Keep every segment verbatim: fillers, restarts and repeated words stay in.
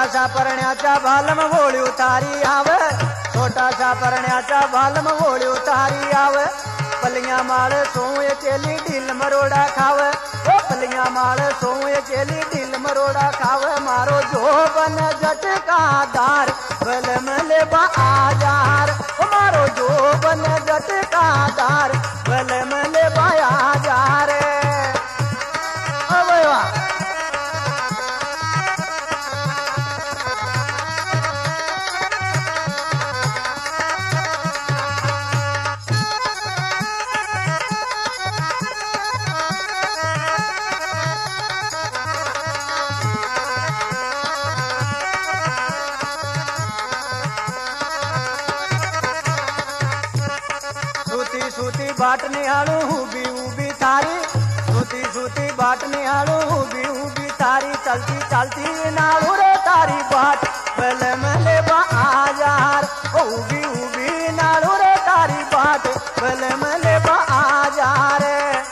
सा परण्याच्या भालम होळी उतारी आव छोटा सा परण्याच्या भालम होळी उतारी आव पलिया माल सोए चेली ढील मरोड़ा खाव ओ पलिया माल सोए चेली ढील मरोड़ा खाव मारो जोबन झटका दार बलम ले बा आजार ओ मारो जोबन झटका दार बलम ले बा आजार ओ वाह सूती बाट निहाळू उभी उभी थारी सूती सूती बाट निहाळू उभी उभी थारी चलती चलती नाळू रे तारी बाट बलम ले बा आजार उभी उभी नाळू रे तारी बाट बलम ले बा आजार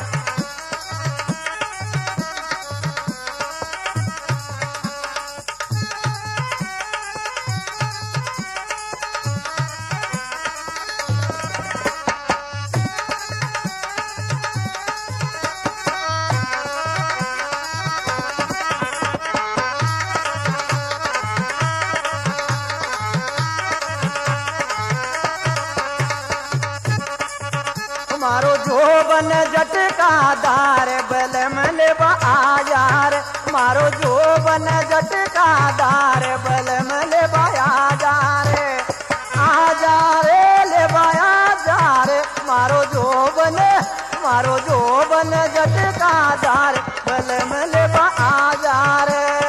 मारो जोबन झटका दार बलम ले बा आजार मारो जोबन झटका दार बलम ले बा आजार आजार ले बा आजार मारो जोबन मारो जोबन झटका दार बलम ले बा आजार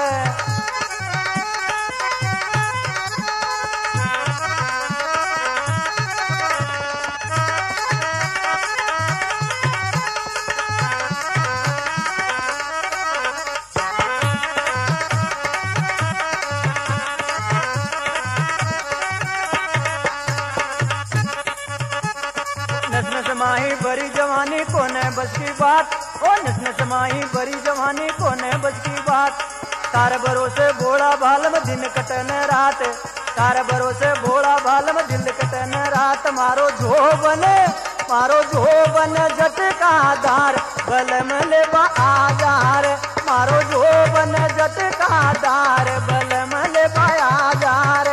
नस नस माही बड़ी जवानी कोने बस की बात ओ नस नस माही बड़ी जवानी कोने बस की बात तार भरोसे भोला भालम दिन कटन रात तार भरोसे भोला भालम दिन कटन रात मारो जोबन मारो जोबन झटका दार बलम ले बा आजार मारो जोबन झटका दार बलम ले बा आजार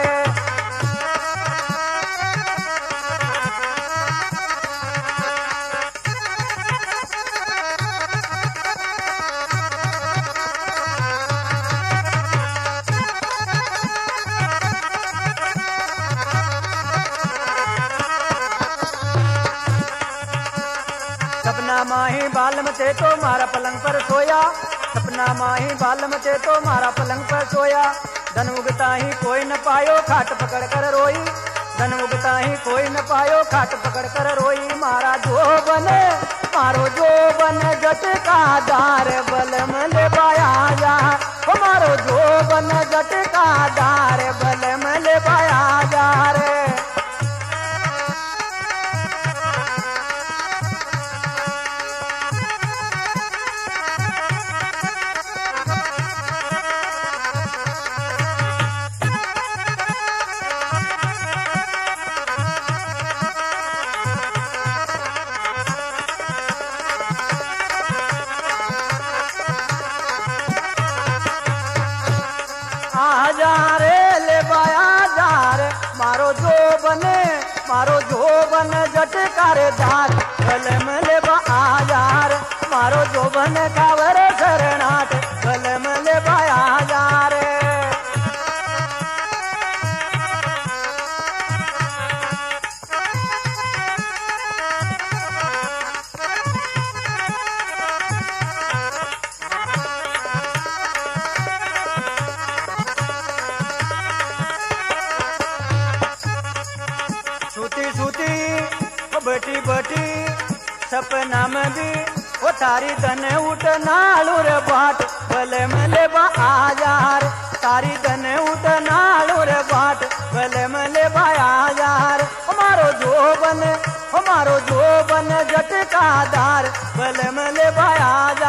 सपना माही बालम थे तो मारा पलंग पर सोया सपना माही बालम थे तो मारा पलंग पर सोया धन उगता ही कोई न पायो खाट पकड़ कर रोई धन उगता ही कोई न पायो खाट पकड़ कर रोई मारा जोबन मारो जोबन झटका दार बलम ले पाया जा मारो जोबन झटका दार बलम ले पाया जा रे आजार ले बाया जार मारो जोबन मारो जोबन झटकार दार बलम ले बा आजार मारो जोबन कावर शरणाट बलम ले बाया जार सूती सूती ओ बटी बटी सपना में भी ओ तारी धन उठ नालू रे बाट बलम ले बा आजार तारी धन उठ नालू रे बाट बलम ले बा आजार हमारो जोबन हमारो जोबन झटका दार बलम ले बा आजार